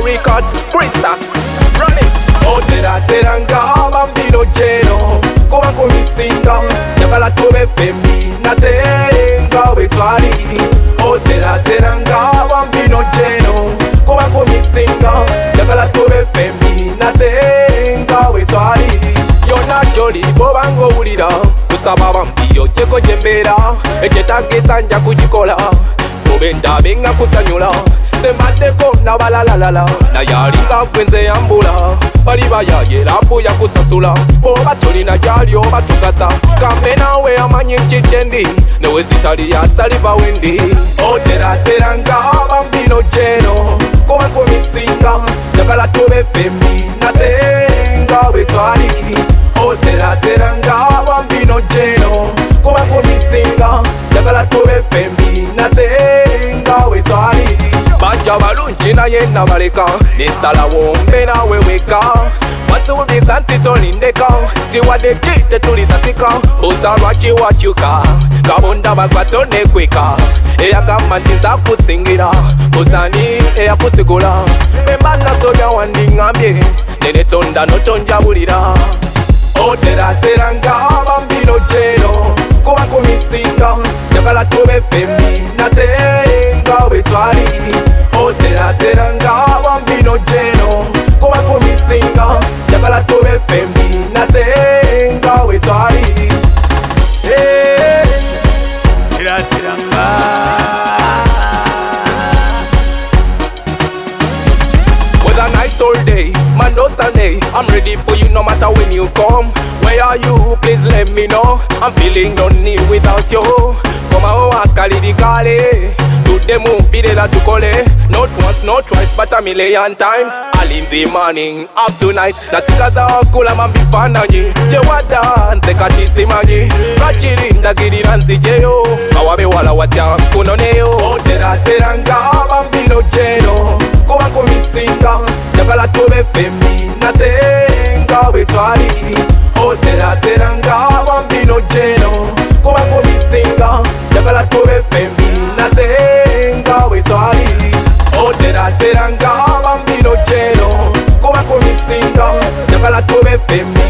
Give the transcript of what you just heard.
Records, Great Stacks, run it. Otera teranga bambino jeno kuba kumisinga yakala tube femi natenga wetwali. Otera teranga bambino jeno kuba kumisinga yakala tube femi natenga wetwali. Yona joli bobango ulira kusaba bambiro cheko jembera echetagisa nja kujikola kubenda benga kusanyula sembadeko nabalalalala nayalinga kwenze yambula bali bayaye lapo ya kusasula boba tolina jali oba tukasa kambe nawe amanyi nkitendi newe zitali ya taliba wendi. Otera teranga bambino jeno kuba kumisinga yakala tube femi natenga wetwali. Otera teranga bambino jeno kuba kumisinga yakala tube femi natenga wetwali. Banja balungi naye nabaleka nesala wombe nawe weka watuuliza nti tolindeka tiwadde ki tetulisasika buza lwaki wakyuka kabonda bagwato nekweka eyagamba nti nza kusingira buzani eyakusigula bemba nasobya wandiŋambye nenetonda notonjabulira. Oterateranga bambino jeno kuba kumisinga yakala tube femi natenga wetwali. Oterateranga bambino jeno kuba kumisinga yakala tube femi natenga wetwali. Terateranga whether night or day, man or Sunday, I'm ready for you no matter when you come. Where are you? Please let me know. I'm feeling lonely without you. Koma wakalirikale tudemu mpirela tukole not once not twice but a million times. All in the morning up tonight nasikaza wakula mambifananyi jewada nsekatisi manyi kachirinda girira nzijeyo kawabe wala watya kunoneyo. Oterateranga bambino jeno kuba kumisinga yakala tube femi natenga wetwali. Oterateranga bambino jeno kuba kumisinga yakala tube femi natenga wetwali. Oterateranga bambino jeno kuba kumisinga yakala tube femi